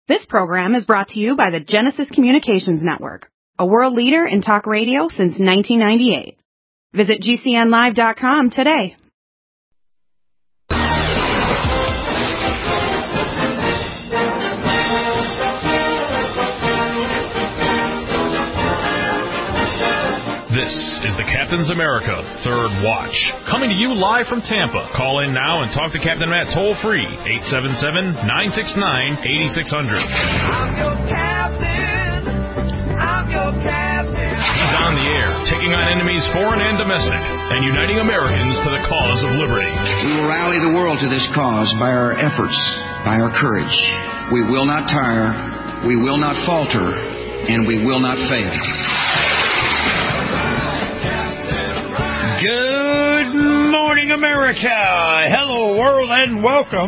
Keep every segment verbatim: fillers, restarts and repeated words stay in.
This program is brought to you by the Genesis Communications Network, a world leader in talk radio since nineteen ninety-eight. Visit G C N live dot com today. This is the Captain's America Third Watch, coming to you live from Tampa. Call in now and talk to Captain Matt toll-free, eight seven seven, nine six nine, eight six zero zero. I'm your captain. I'm your captain. He's on the air, taking on enemies foreign and domestic, and uniting Americans to the cause of liberty. We will rally the world to this cause by our efforts, by our courage. We will not tire, we will not falter, and we will not fail. Good morning, America. Hello, world, and welcome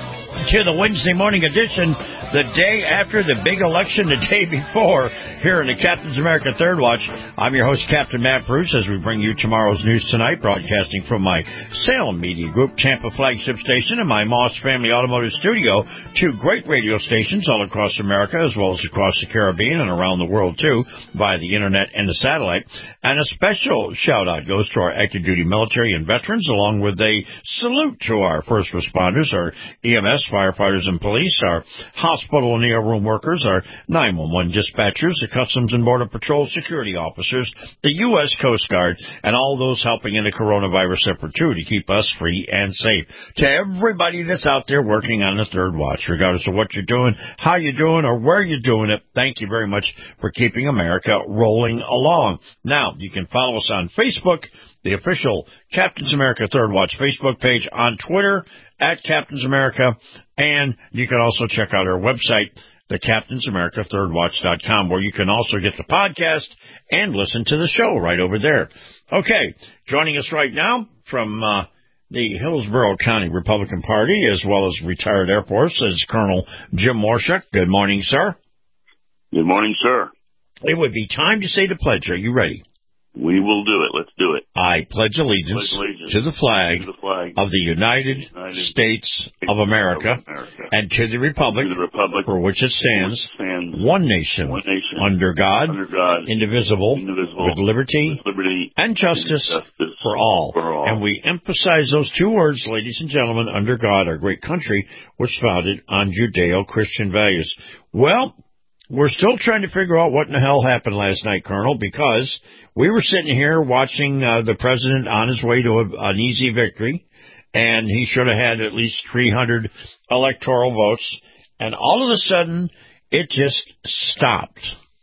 to the Wednesday morning edition, the day after the big election, the day before, here in the Captain's America Third Watch. I'm your host, Captain Matt Bruce, as we bring you tomorrow's news tonight, broadcasting from my Salem Media Group Tampa flagship station and my Moss Family Automotive Studio, two great radio stations all across America, as well as across the Caribbean and around the world, too, via the Internet and the satellite. And a special shout-out goes to our active duty military and veterans, along with a salute to our first responders, our E M S, firefighters, and police, our hospital and E R room workers, our nine one one dispatchers, the Customs and Border Patrol security officers, the U S Coast Guard, and all those helping in the coronavirus effort, too, to keep us free and safe. To everybody that's out there working on the Third Watch, regardless of what you're doing, how you're doing, or where you're doing it, thank you very much for keeping America rolling along. Now, you can follow us on Facebook, the official Captain's America Third Watch Facebook page, on Twitter, at Captain's America, and you can also check out our website, the Captain's America Third Watch dot com, where you can also get the podcast and listen to the show right over there. Okay, joining us right now from uh, the Hillsborough County Republican Party, as well as retired Air Force, is Colonel Jim Morshak. Good morning, sir. Good morning, sir. It would be time to say the pledge. Are you ready? We will do it. Let's do it. I pledge allegiance, pledge allegiance to, the flag to the flag of the United, United States, States of America, of America and to the republic, to the republic for which it stands, which stands one, nation, one nation, under God, under God indivisible, indivisible, with liberty, with liberty and justice, and justice for, all. for all. And we emphasize those two words, ladies and gentlemen, under God, our great country, was founded on Judeo-Christian values. Well, we're still trying to figure out what in the hell happened last night, Colonel, because we were sitting here watching uh, the president on his way to a, an easy victory, and he should have had at least three hundred electoral votes, and all of a sudden, it just stopped.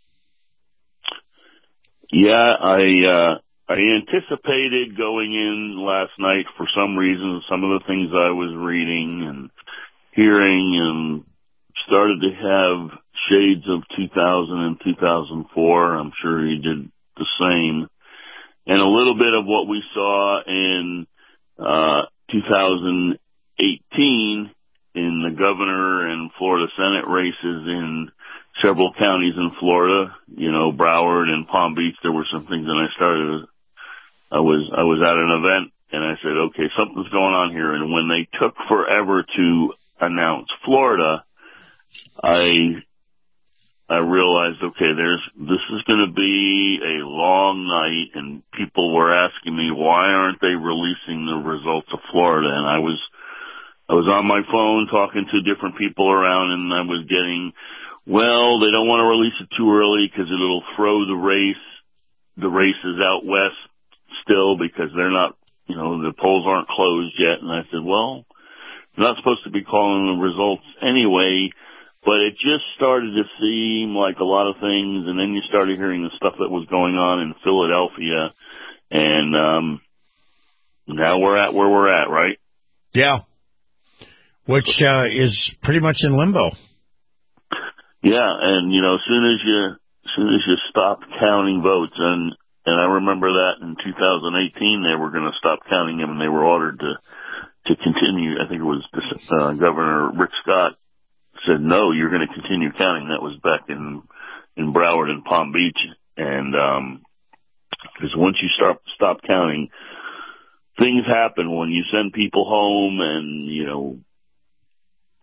Yeah, I uh, I anticipated going in last night for some reason, some of the things I was reading and hearing, and started to have shades of two thousand and two thousand four. I'm sure he did the same. And a little bit of what we saw in uh two thousand eighteen in the governor and Florida Senate races in several counties in Florida, you know, Broward and Palm Beach. There were some things, and I started, I was, I was at an event, and I said, okay, something's going on here. And when they took forever to announce Florida, I I realized, okay, there's this is going to be a long night, and people were asking me, why aren't they releasing the results of Florida? And I was I was on my phone talking to different people around, and I was getting, well, they don't want to release it too early because it'll throw the race, the races out west still, because they're not, you know, the polls aren't closed yet. And I said, well, they're not supposed to be calling the results anyway. But it just started to seem like a lot of things, and then you started hearing the stuff that was going on in Philadelphia, and um now we're at where we're at, right? Yeah. Which uh, is pretty much in limbo. Yeah, and, you know, as soon as you, as soon as you stop counting votes, and, and I remember that in two thousand eighteen, they were going to stop counting them, and they were ordered to, to continue. I think it was uh, Governor Rick Scott said, no, you're going to continue counting. That was back in, in Broward and Palm Beach. And, um, because once you start, stop counting, things happen when you send people home, and, you know,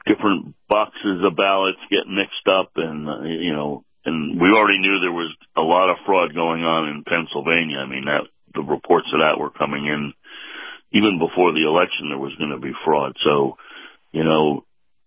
different boxes of ballots get mixed up, and uh, you know, and we already knew there was a lot of fraud going on in Pennsylvania. I mean, that the reports of that were coming in even before the election. There was going to be fraud, so you know,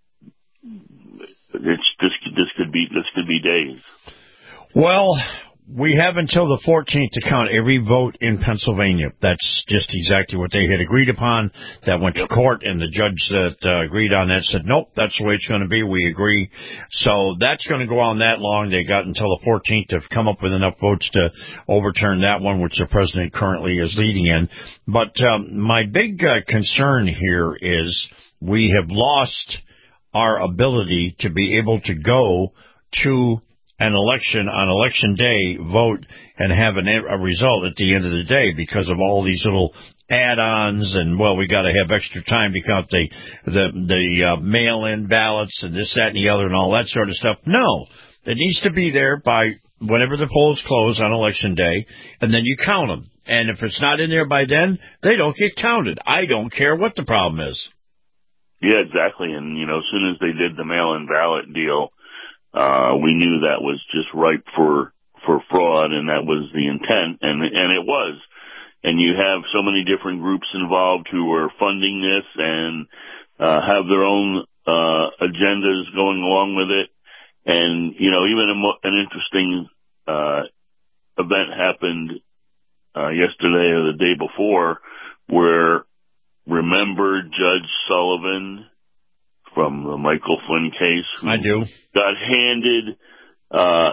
it's this this could be this could be days. Well, we have until the fourteenth to count every vote in Pennsylvania. That's just exactly what they had agreed upon. That went to court, and the judge that uh, agreed on that said, nope, that's the way it's going to be. We agree. So that's going to go on that long. They got until the fourteenth to come up with enough votes to overturn that one, which the president currently is leading in. But um, my big uh, concern here is we have lost our ability to be able to go to an election on election day, vote, and have an, a result at the end of the day because of all these little add-ons and, well, we got to have extra time to count the the, the uh, mail-in ballots and this, that, and the other and all that sort of stuff. No, it needs to be there by whenever the polls close on election day, and then you count them. And if it's not in there by then, they don't get counted. I don't care what the problem is. Yeah, exactly. And, you know, as soon as they did the mail-in ballot deal, Uh, we knew that was just ripe for, for fraud, and that was the intent, and, and it was. And you have so many different groups involved who are funding this and, uh, have their own, uh, agendas going along with it. And, you know, even a, an interesting, uh, event happened, uh, yesterday or the day before where, remember Judge Sullivan from the Michael Flynn case? Who I do. Got handed uh,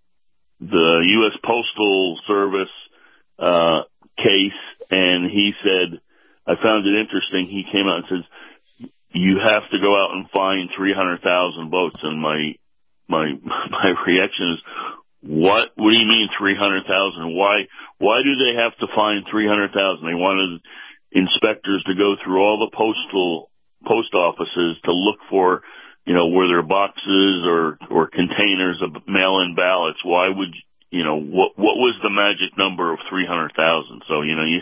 the U S Postal Service uh, case, and he said, I found it interesting. He came out and says, you have to go out and find three hundred thousand votes. And my my my reaction is, what? What do you mean three hundred thousand? Why why do they have to find three hundred thousand? They wanted inspectors to go through all the postal post offices to look for, you know, were there boxes or, or containers of mail-in ballots? Why would, you know, what, what was the magic number of three hundred thousand? So, you know, you,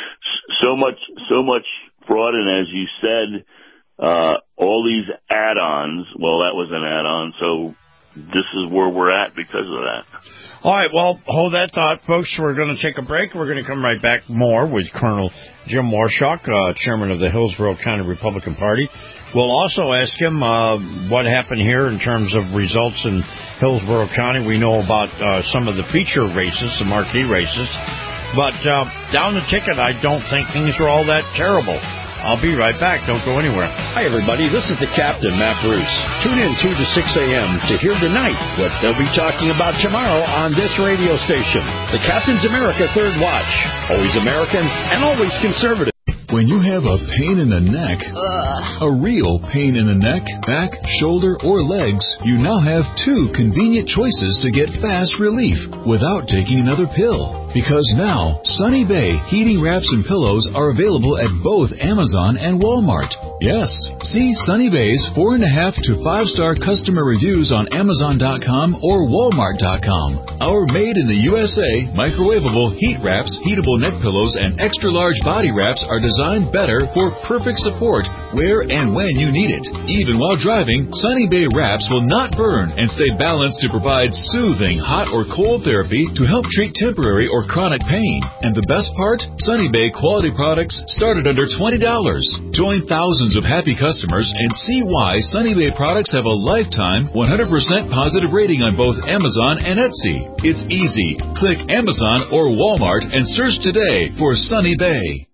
so much, so much fraud. And as you said, uh, all these add-ons, well, that was an add-on. So this is where we're at because of that. All right, well, hold that thought, folks. We're going to take a break. We're going to come right back more with Colonel Jim Warshaw, uh, chairman of the Hillsborough County Republican Party. We'll also ask him uh, what happened here in terms of results in Hillsborough County. We know about uh, some of the feature races, the marquee races. But uh, down the ticket, I don't think things are all that terrible. I'll be right back. Don't go anywhere. Hi, everybody. This is the Captain, Matt Bruce. Tune in two to six a.m. to hear tonight what they'll be talking about tomorrow on this radio station. The Captain's America Third Watch. Always American and always conservative. When you have a pain in the neck, Ugh. a real pain in the neck, back, shoulder, or legs, you now have two convenient choices to get fast relief without taking another pill. Because now, Sunny Bay heating wraps and pillows are available at both Amazon and Walmart. Yes, see Sunny Bay's four and a half to five star customer reviews on Amazon dot com or Walmart dot com. Our made in the U S A microwavable heat wraps, heatable neck pillows, and extra large body wraps are designed better for perfect support where and when you need it. Even while driving, Sunny Bay wraps will not burn and stay balanced to provide soothing hot or cold therapy to help treat temporary or chronic pain. And the best part? Sunny Bay quality products start at under twenty dollars. Join thousands of happy customers and see why Sunny Bay products have a lifetime one hundred percent positive rating on both Amazon and Etsy. It's easy. Click Amazon or Walmart and search today for Sunny Bay.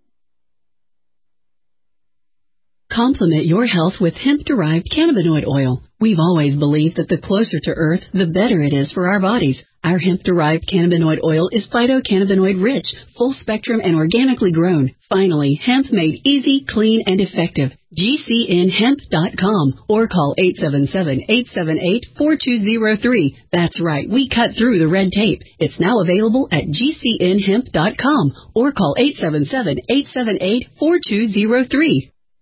Complement your health with hemp-derived cannabinoid oil. We've always believed that the closer to Earth, the better it is for our bodies. Our hemp-derived cannabinoid oil is phytocannabinoid-rich, full-spectrum, and organically grown. Finally, hemp made easy, clean, and effective. G C N hemp dot com or call eight seven seven, eight seven eight, four two zero three. That's right, we cut through the red tape. It's now available at G C N hemp dot com or call eight seven seven, eight seven eight, four two zero three.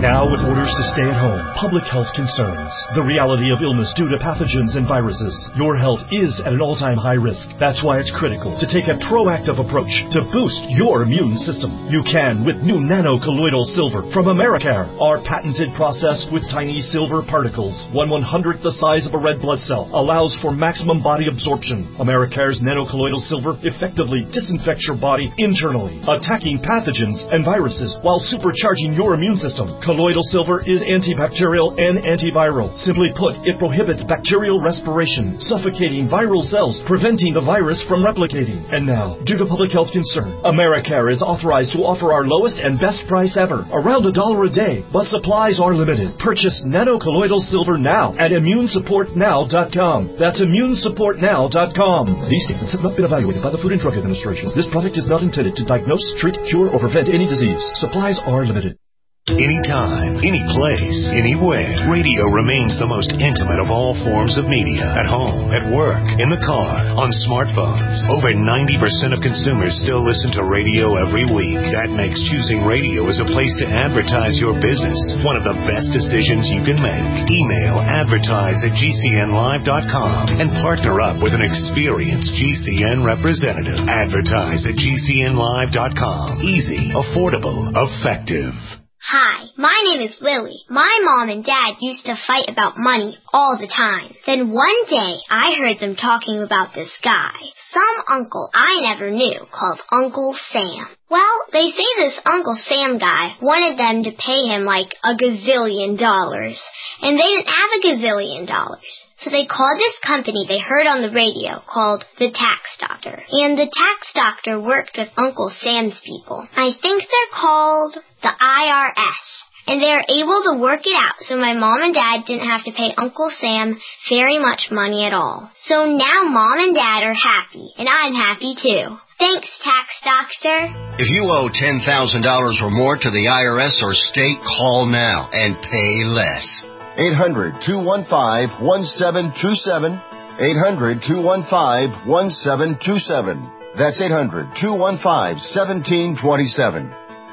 Now with orders to stay at home, public health concerns, the reality of illness due to pathogens and viruses, your health is at an all-time high risk. That's why it's critical to take a proactive approach to boost your immune system. You can with new nano-colloidal silver from Americare. Our patented process with tiny silver particles, one one-hundredth the size of a red blood cell, allows for maximum body absorption. Americare's nano-colloidal silver effectively disinfects your body internally, attacking pathogens and viruses while supercharging your immune system. Colloidal silver is antibacterial and antiviral. Simply put, it prohibits bacterial respiration, suffocating viral cells, preventing the virus from replicating. And now, due to public health concern, Americare is authorized to offer our lowest and best price ever, around a dollar a day, but supplies are limited. Purchase nano-colloidal silver now at immune support now dot com. That's immune support now dot com. These statements have not been evaluated by the Food and Drug Administration. This product is not intended to diagnose, treat, cure, or prevent any disease. Supplies are limited. Anytime, any place, anywhere, radio remains the most intimate of all forms of media. At home, at work, in the car, on smartphones. Over ninety percent of consumers still listen to radio every week. That makes choosing radio as a place to advertise your business one of the best decisions you can make. Email advertise at G C N live dot com and partner up with an experienced G C N representative. Advertise at G C N live dot com. Easy, affordable, effective. Hi, my name is Lily. My mom and dad used to fight about money all the time. Then one day, I heard them talking about this guy, some uncle I never knew, called Uncle Sam. Well, they say this Uncle Sam guy wanted them to pay him like a gazillion dollars, and they didn't have a gazillion dollars. So they called this company they heard on the radio called the Tax Doctor. And the Tax Doctor worked with Uncle Sam's people. I think they're called the I R S. And they were able to work it out so my mom and dad didn't have to pay Uncle Sam very much money at all. So now mom and dad are happy, and I'm happy too. Thanks, Tax Doctor. If you owe ten thousand dollars or more to the I R S or state, call now and pay less. eight hundred, two one five, one seven two seven. eight hundred, two one five, one seven two seven. That's eight hundred, two one five, one seven two seven.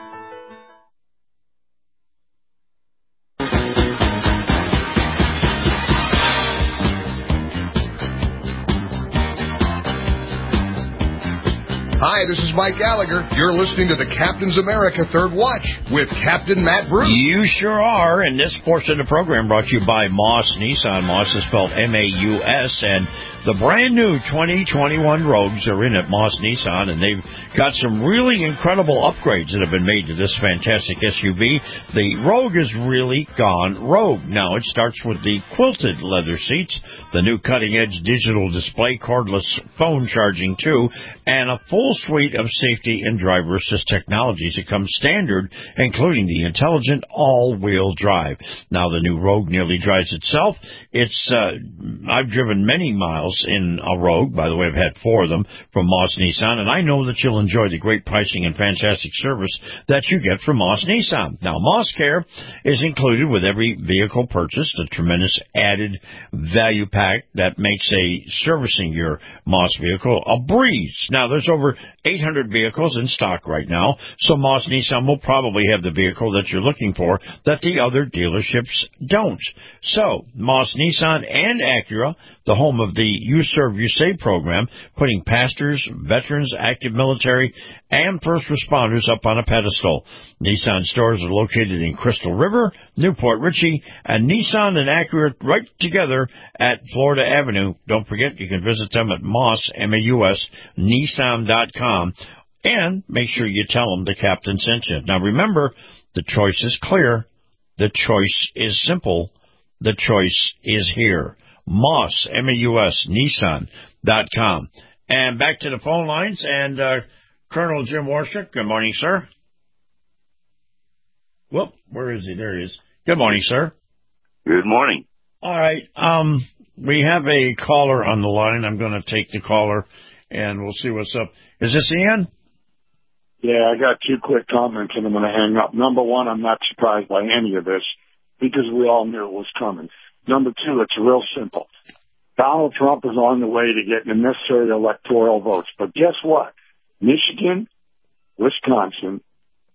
Hi, this is Mike Gallagher. You're listening to the Captain's America Third Watch with Captain Matt Bruce. You sure are, and this portion of the program brought to you by Moss Nissan. Moss is spelled M A U S, and the brand new twenty twenty-one Rogues are in at Moss Nissan, and they've got some really incredible upgrades that have been made to this fantastic S U V. The Rogue has really gone rogue. Now, it starts with the quilted leather seats, the new cutting-edge digital display, cordless phone charging too, and a full suite of safety and driver assist technologies that come standard, including the intelligent all-wheel drive. Now, the new Rogue nearly drives itself. It's uh, I've driven many miles in a Rogue. By the way, I've had four of them from Moss Nissan, and I know that you'll enjoy the great pricing and fantastic service that you get from Moss Nissan. Now, Moss Care is included with every vehicle purchased, a tremendous added value pack that makes a servicing your Moss vehicle a breeze. Now, there's over eight hundred vehicles in stock right now, so Moss Nissan will probably have the vehicle that you're looking for that the other dealerships don't. So, Moss Nissan and Acura, the home of the You Serve, You Save program, putting pastors, veterans, active military, and first responders up on a pedestal. Nissan stores are located in Crystal River, Newport Richey, and Nissan and Acura right together at Florida Avenue. Don't forget, you can visit them at Moss, M A U S, Nissan dot com, and make sure you tell them the captain sent you. Now, remember, the choice is clear. The choice is simple. The choice is here. Moss, M A U S, Nissan dot com. And back to the phone lines, and uh, Colonel Jim Warshik. Good morning, sir. Whoop, where is he? There he is. Good morning, sir. Good morning. All right. Um, we have a caller on the line. I'm going to take the caller, and we'll see what's up. Is this Ian? Yeah, I got two quick comments, and I'm going to hang up. Number one, I'm not surprised by any of this because we all knew it was coming. Number two, it's real simple. Donald Trump is on the way to getting the necessary electoral votes. But guess what? Michigan, Wisconsin,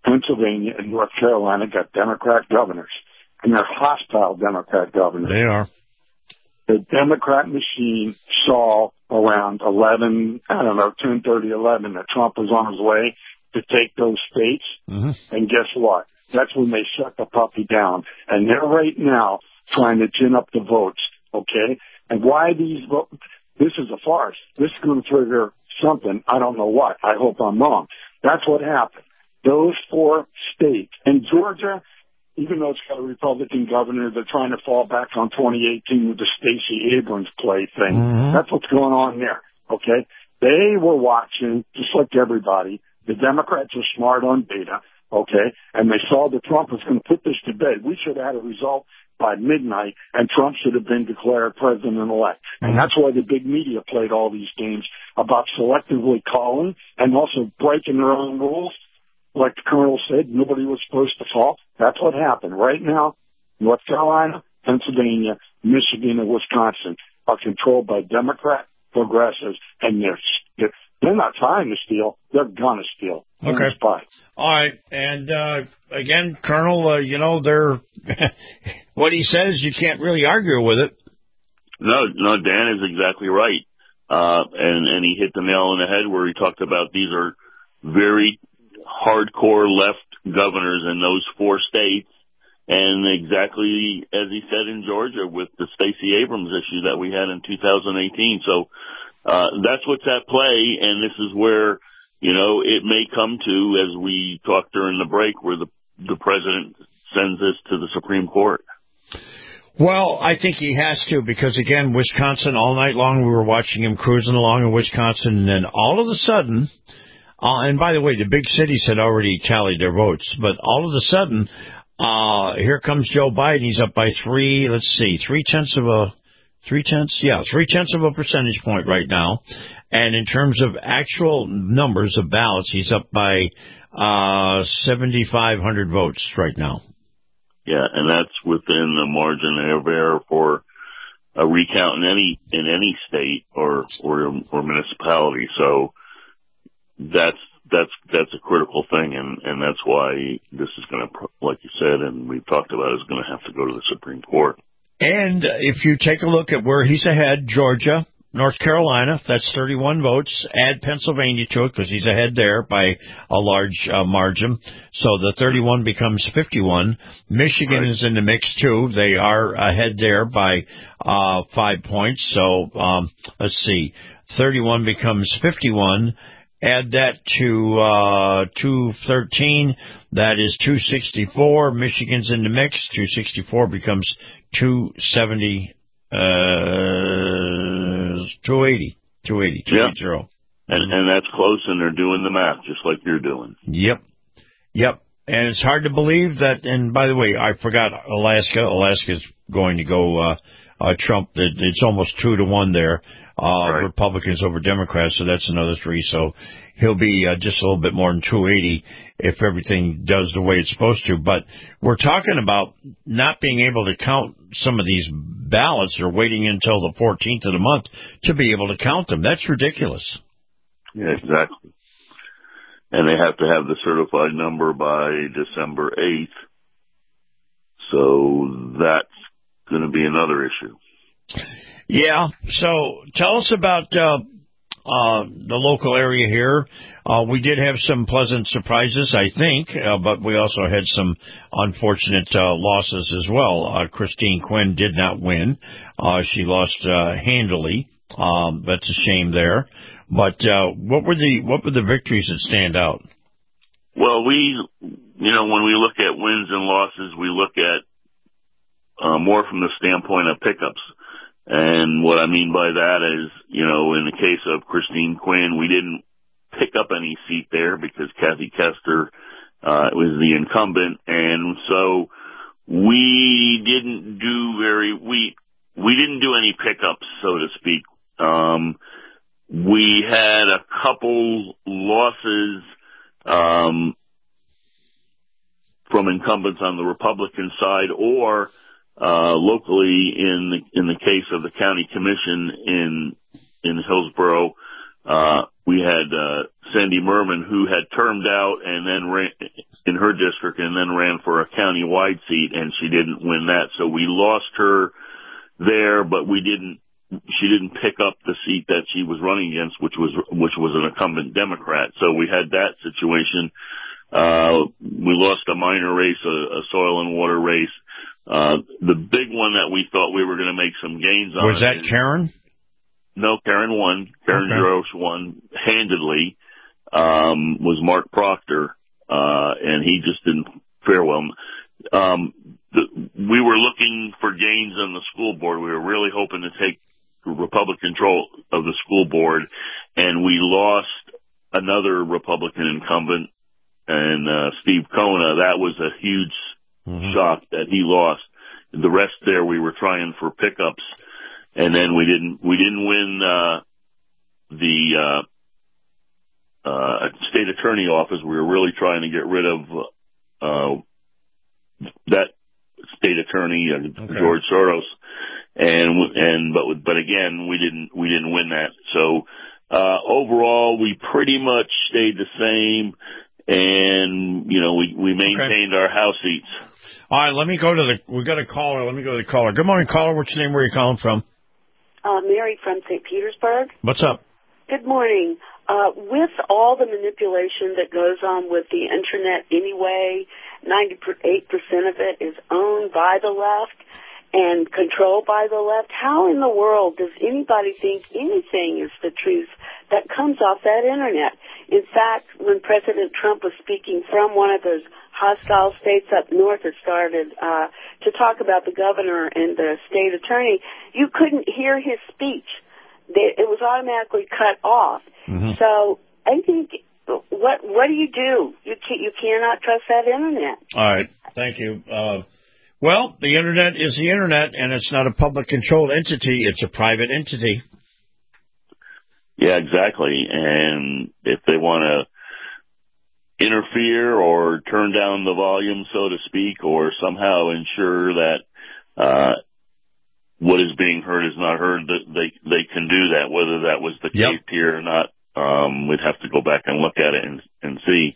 Pennsylvania and North Carolina got Democrat governors, and they're hostile Democrat governors. They are. The Democrat machine saw around eleven, I don't know, ten thirty, eleven, that Trump was on his way to take those states. Mm-hmm. And guess what? That's when they shut the puppy down. And they're right now trying to gin up the votes, okay? And why these votes? This is a farce. This is going to trigger something. I don't know what. I hope I'm wrong. That's what happened. Those four states. And Georgia, even though it's got a Republican governor, they're trying to fall back on twenty eighteen with the Stacey Abrams play thing. Mm-hmm. That's what's going on there, okay? They were watching, just like everybody. The Democrats are smart on data, okay? And they saw that Trump was going to put this to bed. We should have had a result by midnight, and Trump should have been declared president-elect. And that's why the big media played all these games about selectively calling and also breaking their own rules. Like the Colonel said, nobody was supposed to fall. That's what happened. Right now, North Carolina, Pennsylvania, Michigan, and Wisconsin are controlled by Democrat progressives, and they're, they're, they're not trying to steal. They're going to steal. Okay. All right. And, uh, again, Colonel, uh, you know, they're what he says, you can't really argue with it. No, no, Dan is exactly right. Uh, and, and he hit the nail on the head where he talked about these are very hardcore left governors in those four states. And exactly as he said in Georgia with the Stacey Abrams issue that we had in two thousand eighteen. So, uh, that's what's at play. And this is where, you know, it may come to, as we talked during the break, where the, the president sends this to the Supreme Court. Well, I think he has to because, again, Wisconsin, all night long we were watching him cruising along in Wisconsin, and then all of a sudden, uh, and by the way, the big cities had already tallied their votes, but all of a sudden, uh, here comes Joe Biden. He's up by three, let's see, three tenths of a, three tenths, yeah, three tenths of a percentage point right now. And in terms of actual numbers of ballots, he's up by uh seventy-five hundred votes right now. Yeah, and that's within the margin of error for a recount in any in any state or or, or municipality. So that's that's that's a critical thing, and and that's why this is going to, like you said, and we've talked about, is going to have to go to the Supreme Court. And if you take a look at where he's ahead, Georgia, North Carolina, that's thirty-one votes. Add Pennsylvania to it because he's ahead there by a large uh, margin. So the thirty-one becomes fifty-one. Michigan right. is in the mix, too. They are ahead there by uh, five points. So um, let's see. thirty-one becomes fifty-one. Add that to uh, two thirteen. That is two sixty-four. Michigan's in the mix. two sixty-four becomes two seventy. Uh, two eighty, two eighty, two eighty. Yep. And, and that's close, and they're doing the math just like you're doing. Yep. Yep. And it's hard to believe that, and by the way, I forgot Alaska. Alaska's going to go, uh, uh, Trump. It's almost two to one there, uh, right. Republicans over Democrats, so that's another three. So he'll be uh, just a little bit more than two eighty if everything does the way it's supposed to. But we're talking about not being able to count some of these ballots or waiting until the fourteenth of the month to be able to count them. That's ridiculous. Yeah, exactly. And they have to have the certified number by December eighth. So that's going to be another issue. Yeah. So tell us about uh, uh, the local area here. Uh, we did have some pleasant surprises, I think, uh, but we also had some unfortunate uh, losses as well. Uh, Christine Quinn did not win. Uh, she lost uh, handily. Um, that's a shame there. But uh, what were the what were the victories that stand out? Well, we, you know, when we look at wins and losses, we look at uh, more from the standpoint of pickups. And what I mean by that is, you know, in the case of Christine Quinn, we didn't pick up any seat there because Kathy Kester uh, was the incumbent, and so we didn't do very we we didn't do any pickups, so to speak. Um, we had a couple losses um, from incumbents on the Republican side, or uh, locally in the, in the case of the county commission in in Hillsborough. Uh, we had uh, Sandy Merman, who had termed out and then ran, in her district and then ran for a county-wide seat, and she didn't win that. So we lost her there, but we didn't, she didn't pick up the seat that she was running against, which was, which was an incumbent Democrat. So we had that situation. Uh, we lost a minor race, a, a soil and water race. Uh, the big one that we thought we were going to make some gains on. Was that is, Karen? No, Karen won. Karen Okay. Jarosz won handedly, um, was Mark Proctor. Uh, and he just didn't fare well. Um, the, we were looking for gains on the school board. We were really hoping to take Republican control of the school board, and we lost another Republican incumbent, and uh, Steve Kona. That was a huge mm-hmm. shock that he lost. The rest there, we were trying for pickups, and then we didn't. We didn't win uh, the. Uh, Uh, state attorney office. We were really trying to get rid of, uh, that state attorney, uh, okay. George Soros. And, and, but, but again, we didn't, we didn't win that. So, uh, overall, we pretty much stayed the same. And, you know, we, we maintained okay. our House seats. All right. Let me go to the, we got a caller. Let me go to the caller. Good morning, caller. What's your name? Where are you calling from? Uh, Mary from Saint Petersburg. What's up? Good morning. Uh, with all the manipulation that goes on with the Internet anyway, ninety-eight percent of it is owned by the left and controlled by the left. How in the world does anybody think anything is the truth that comes off that Internet? In fact, when President Trump was speaking from one of those hostile states up north that started uh, to talk about the governor and the state attorney, you couldn't hear his speech. It was automatically cut off. Mm-hmm. So I think, what what do you do? You can't, you cannot trust that Internet. All right. Thank you. Uh, well, the Internet is the Internet, and it's not a public-controlled entity. It's a private entity. Yeah, exactly. And if they want to interfere or turn down the volume, so to speak, or somehow ensure that uh what is being heard is not heard, that they they can do that. Whether that was the yep. case here or not, um, we'd have to go back and look at it and, and see.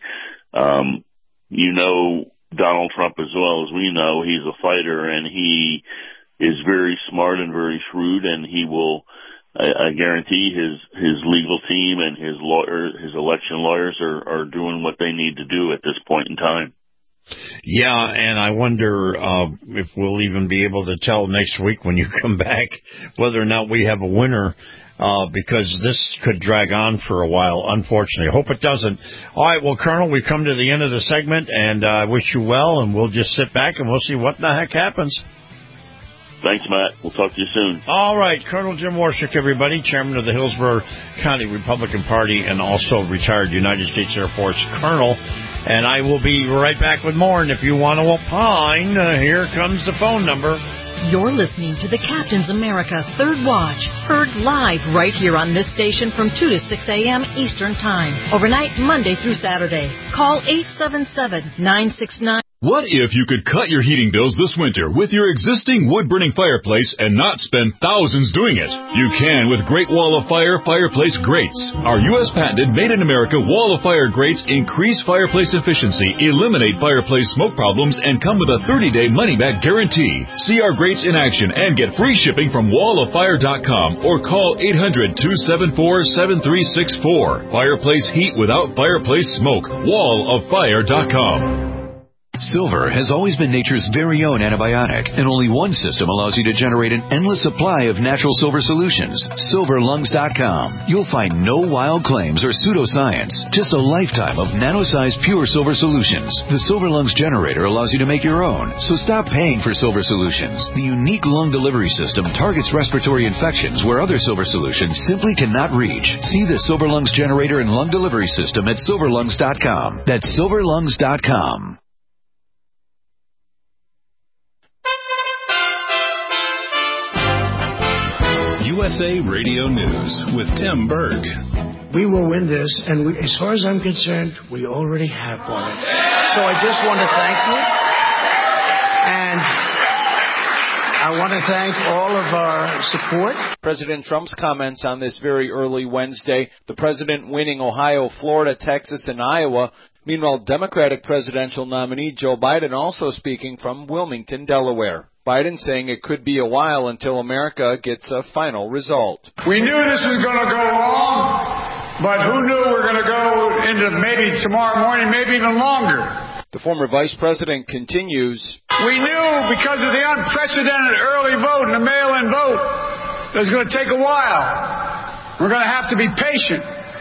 Um, you know Donald Trump as well as we know. He's a fighter, and he is very smart and very shrewd, and he will, I, I guarantee his, his legal team and his lawyer, his election lawyers are, are doing what they need to do at this point in time. Yeah, and I wonder uh, if we'll even be able to tell next week when you come back whether or not we have a winner, uh, because this could drag on for a while, unfortunately. I hope it doesn't. All right, well, Colonel, we've come to the end of the segment, and I uh, wish you well, and we'll just sit back and we'll see what the heck happens. Thanks, Matt. We'll talk to you soon. All right. Colonel Jim Waurishek, everybody, chairman of the Hillsborough County Republican Party and also retired United States Air Force colonel. And I will be right back with more. And if you want to opine, uh, here comes the phone number. You're listening to the Captain's America Third Watch, heard live right here on this station from two to six a.m. Eastern Time, overnight Monday through Saturday. Call eight seven seven, nine six nine. What if you could cut your heating bills this winter with your existing wood-burning fireplace and not spend thousands doing it? You can with Great Wall of Fire fireplace grates. Our U S patented made-in-America Wall of Fire grates increase fireplace efficiency, eliminate fireplace smoke problems, and come with a thirty-day money-back guarantee. See our grates in action and get free shipping from wall of fire dot com or call eight hundred, two seven four, seven three six four. Fireplace heat without fireplace smoke. wall of fire dot com. Silver has always been nature's very own antibiotic, and only one system allows you to generate an endless supply of natural silver solutions. silver lungs dot com. You'll find no wild claims or pseudoscience, just a lifetime of nano-sized pure silver solutions. The Silver Lungs generator allows you to make your own, so stop paying for silver solutions. The unique lung delivery system targets respiratory infections where other silver solutions simply cannot reach. See the Silver Lungs generator and lung delivery system at silver lungs dot com. That's silver lungs dot com. U S A Radio News with Tim Berg. We will win this, and we, as far as I'm concerned, we already have won it. So I just want to thank you. And I want to thank all of our support. President Trump's comments on this very early Wednesday, the president winning Ohio, Florida, Texas, and Iowa. Meanwhile, Democratic presidential nominee Joe Biden also speaking from Wilmington, Delaware. Biden saying it could be a while until America gets a final result. We knew this was going to go wrong, but who knew we were going to go into maybe tomorrow morning, maybe even longer. The former vice president continues. We knew because of the unprecedented early vote and the mail-in vote that it was going to take a while. We're going to have to be patient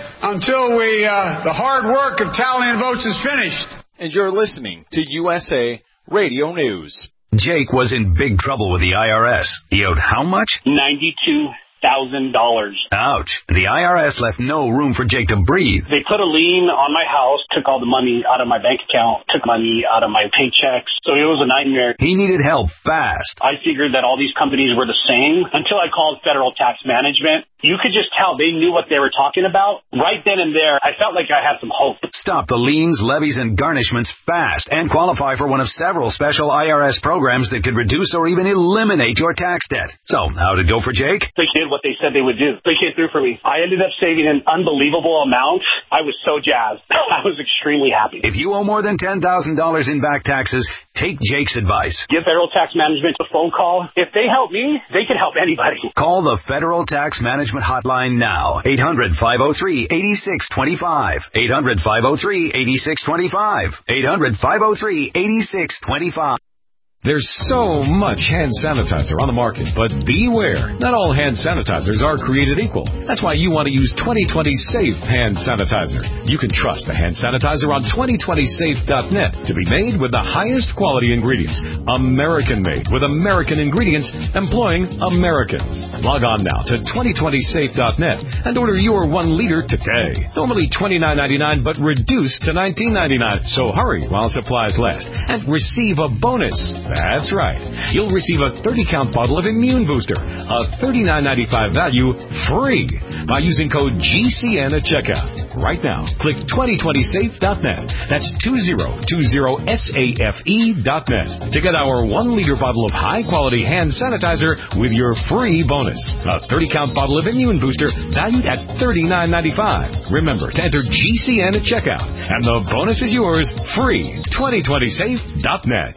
until we uh, the hard work of tallying votes is finished. And you're listening to U S A Radio News. Jake was in big trouble with the I R S. He owed how much? ninety-two thousand dollars. Ouch. The I R S left no room for Jake to breathe. They put a lien on my house, took all the money out of my bank account, took money out of my paychecks. So it was a nightmare. He needed help fast. I figured that all these companies were the same until I called Federal Tax Management. You could just tell they knew what they were talking about. Right then and there, I felt like I had some hope. Stop the liens, levies, and garnishments fast and qualify for one of several special I R S programs that could reduce or even eliminate your tax debt. So, how'd it go for Jake? They did what they said they would do. They came through for me. I ended up saving an unbelievable amount. I was so jazzed. I was extremely happy. If you owe more than ten thousand dollars in back taxes, take Jake's advice. Give Federal Tax Management a phone call. If they help me, they can help anybody. Call the Federal Tax Management hotline now. eight hundred, five oh three, eight six two five. eight hundred, five oh three, eight six two five. eight hundred, five oh three, eight six two five. There's so much hand sanitizer on the market, but beware. Not all hand sanitizers are created equal. That's why you want to use twenty twenty Safe Hand Sanitizer. You can trust the hand sanitizer on twenty twenty safe dot net to be made with the highest quality ingredients. American-made with American ingredients employing Americans. Log on now to twenty twenty safe dot net and order your one liter today. Normally twenty-nine ninety-nine, but reduced to nineteen ninety-nine. So hurry while supplies last and receive a bonus. That's right. You'll receive a thirty count bottle of Immune Booster, a thirty-nine ninety-five value, free by using code G C N at checkout. Right now, click twenty twenty safe dot net. That's twenty twenty safe dot net to get our one liter bottle of high-quality hand sanitizer with your free bonus. A thirty count bottle of Immune Booster valued at thirty-nine ninety-five. Remember to enter G C N at checkout, and the bonus is yours free. twenty twenty safe dot net.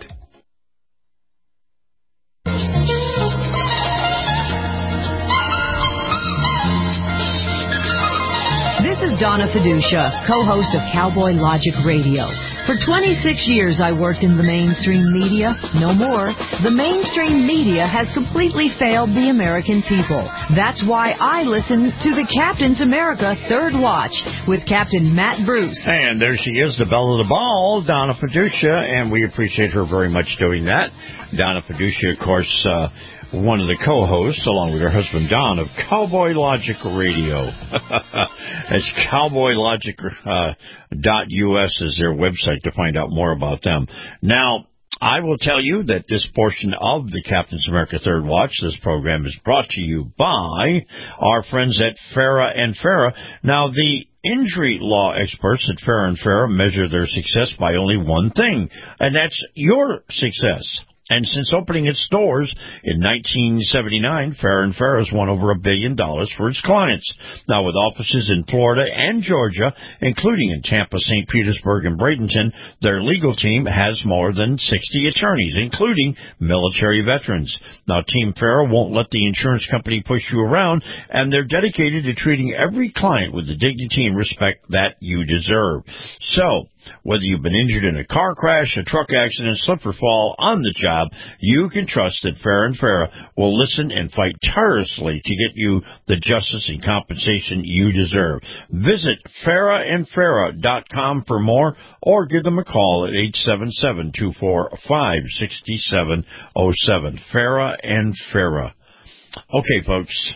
This is Donna Fiducia, co-host of Cowboy Logic Radio. For twenty-six years, I worked in the mainstream media. No more. The mainstream media has completely failed the American people. That's why I listen to the Captain's America Third Watch with Captain Matt Bruce. And there she is, the belle of the ball, Donna Fiducia, and we appreciate her very much doing that. Donna Fiducia, of course, uh, one of the co-hosts, along with her husband Don, of Cowboy Logic Radio. It's cowboy logic dot U S is their website to find out more about them. Now, I will tell you that this portion of the Captain's America Third Watch, this program, is brought to you by our friends at Farah and Farah. Now, the injury law experts at Farah and Farah measure their success by only one thing, and that's your success. And since opening its doors in nineteen seventy-nine, Farah and Farah has won over a billion dollars for its clients. Now, with offices in Florida and Georgia, including in Tampa, Saint Petersburg, and Bradenton, their legal team has more than sixty attorneys, including military veterans. Now, Team Farah won't let the insurance company push you around, and they're dedicated to treating every client with the dignity and respect that you deserve. So, whether you've been injured in a car crash, a truck accident, slip or fall on the job, you can trust that Farah and Farah will listen and fight tirelessly to get you the justice and compensation you deserve. Visit farah and farah dot com for more, or give them a call at eight seven seven, two four five, six seven zero seven. Farah and Farah. Okay, folks.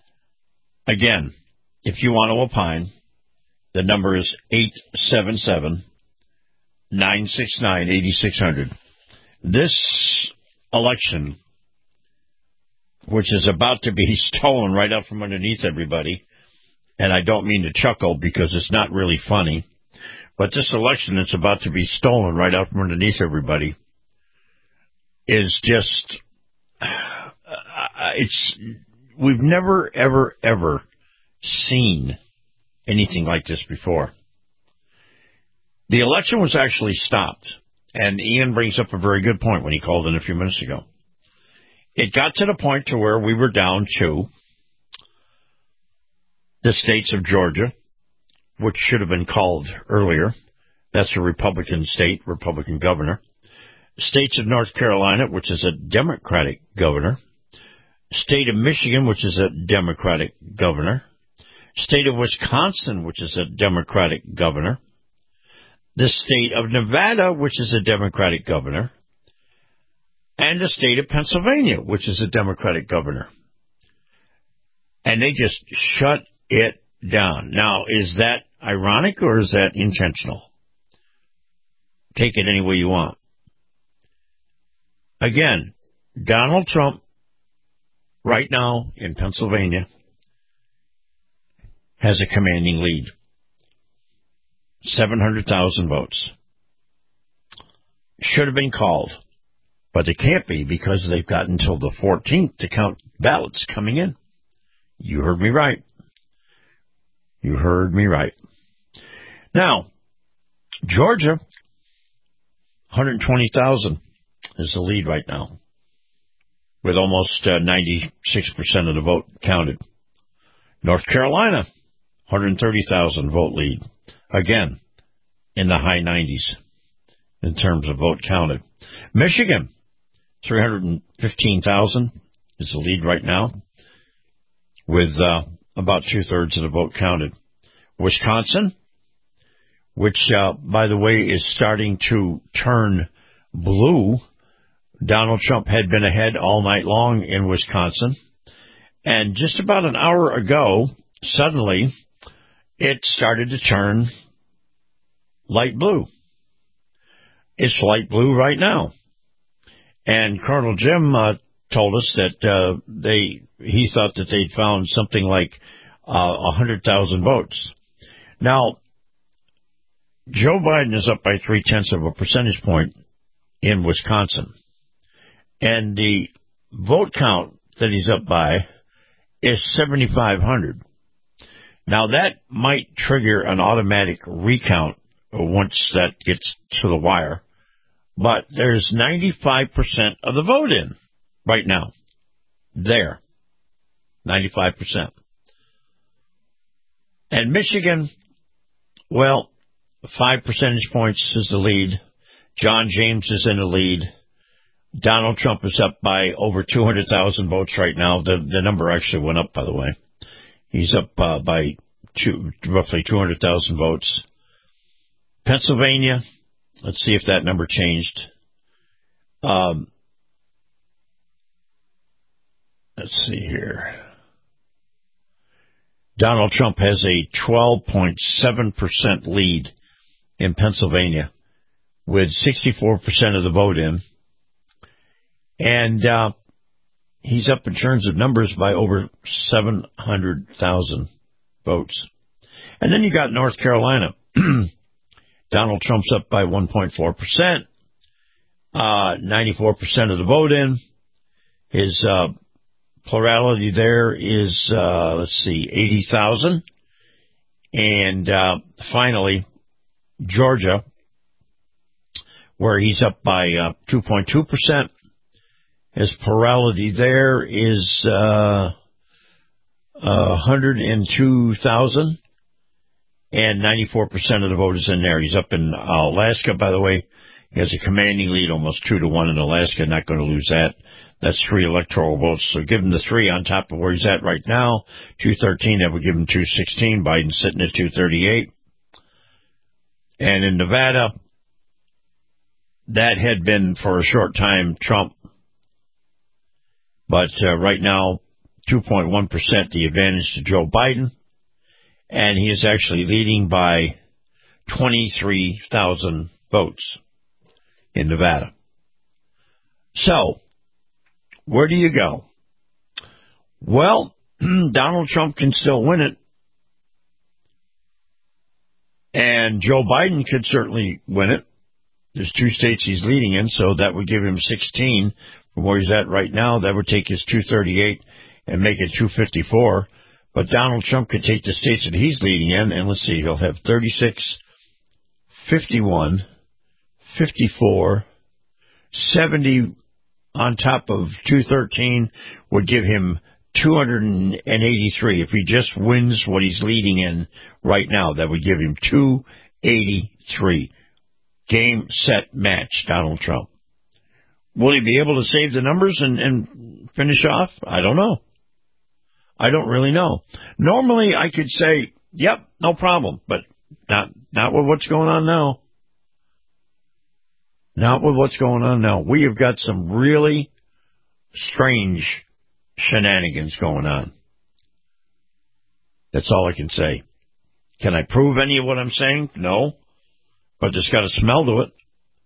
Again, if you want to opine, the number is eight seven seven, nine six nine, eight six zero zero. This election, which is about to be stolen right out from underneath everybody, and I don't mean to chuckle because it's not really funny, but this election that's about to be stolen right out from underneath everybody is just it's we've never, ever, ever seen anything like this before. The election was actually stopped, and Ian brings up a very good point when he called in a few minutes ago. It got to the point to where we were down to the states of Georgia, which should have been called earlier. That's a Republican state, Republican governor. States of North Carolina, which is a Democratic governor. State of Michigan, which is a Democratic governor. State of Wisconsin, which is a Democratic governor. The state of Nevada, which is a Democratic governor. And the state of Pennsylvania, which is a Democratic governor. And they just shut it down. Now, is that ironic or is that intentional? Take it any way you want. Again, Donald Trump, right now in Pennsylvania, has a commanding lead. seven hundred thousand votes. Should have been called, but they can't be because they've got until the fourteenth to count ballots coming in. You heard me right. You heard me right. Now, Georgia, one hundred twenty thousand is the lead right now, with almost uh, ninety-six percent of the vote counted. North Carolina, one hundred thirty thousand vote lead. Again, in the high nineties in terms of vote counted. Michigan, three hundred fifteen thousand is the lead right now, with uh, about two-thirds of the vote counted. Wisconsin, which, uh, by the way, is starting to turn blue. Donald Trump had been ahead all night long in Wisconsin. And just about an hour ago, suddenly, it started to turn light blue. It's light blue right now. And Colonel Jim uh, told us that uh, they he thought that they'd found something like uh, one hundred thousand votes. Now, Joe Biden is up by three-tenths of a percentage point in Wisconsin. And the vote count that he's up by is seventy-five hundred. Now, that might trigger an automatic recount once that gets to the wire. But there's ninety-five percent of the vote in right now. There. ninety-five percent. And Michigan, well, five percentage points is the lead. John James is in the lead. Donald Trump is up by over two hundred thousand votes right now. The, the number actually went up, by the way. He's up uh, by two, roughly two hundred thousand votes. Pennsylvania, let's see if that number changed. Um, let's see here. Donald Trump has a twelve point seven percent lead in Pennsylvania with sixty-four percent of the vote in. And uh, he's up in terms of numbers by over seven hundred thousand votes. And then you got North Carolina. Donald Trump's up by one point four percent. Uh, ninety-four percent of the vote in. His uh, plurality there is, uh, let's see, eighty thousand. And uh, finally, Georgia, where he's up by uh, two point two percent. His plurality there is uh, uh, one hundred two thousand, and ninety-four percent of the vote is in there. He's up in Alaska, by the way. He has a commanding lead, almost two to one in Alaska. Not going to lose that. That's three electoral votes. So give him the three on top of where he's at right now. two thirteen, that would give him two sixteen. Biden sitting at two thirty-eight. And in Nevada, that had been for a short time Trump. But uh, right now, two point one percent the advantage to Joe Biden. And he is actually leading by twenty-three thousand votes in Nevada. So, where do you go? Well, Donald Trump can still win it. And Joe Biden could certainly win it. There's two states he's leading in, so that would give him sixteen from where he's at right now, that would take his two thirty-eight and make it two fifty-four. But Donald Trump could take the states that he's leading in, and let's see, he'll have thirty-six, fifty-one, fifty-four, seventy on top of two thirteen would give him two hundred eighty-three. If he just wins what he's leading in right now, that would give him two eighty-three. Game, set, match, Donald Trump. Will he be able to save the numbers and, and finish off? I don't know. I don't really know. Normally, I could say, yep, no problem, but not not with what's going on now. Not with what's going on now. We have got some really strange shenanigans going on. That's all I can say. Can I prove any of what I'm saying? No. But there's got a smell to it.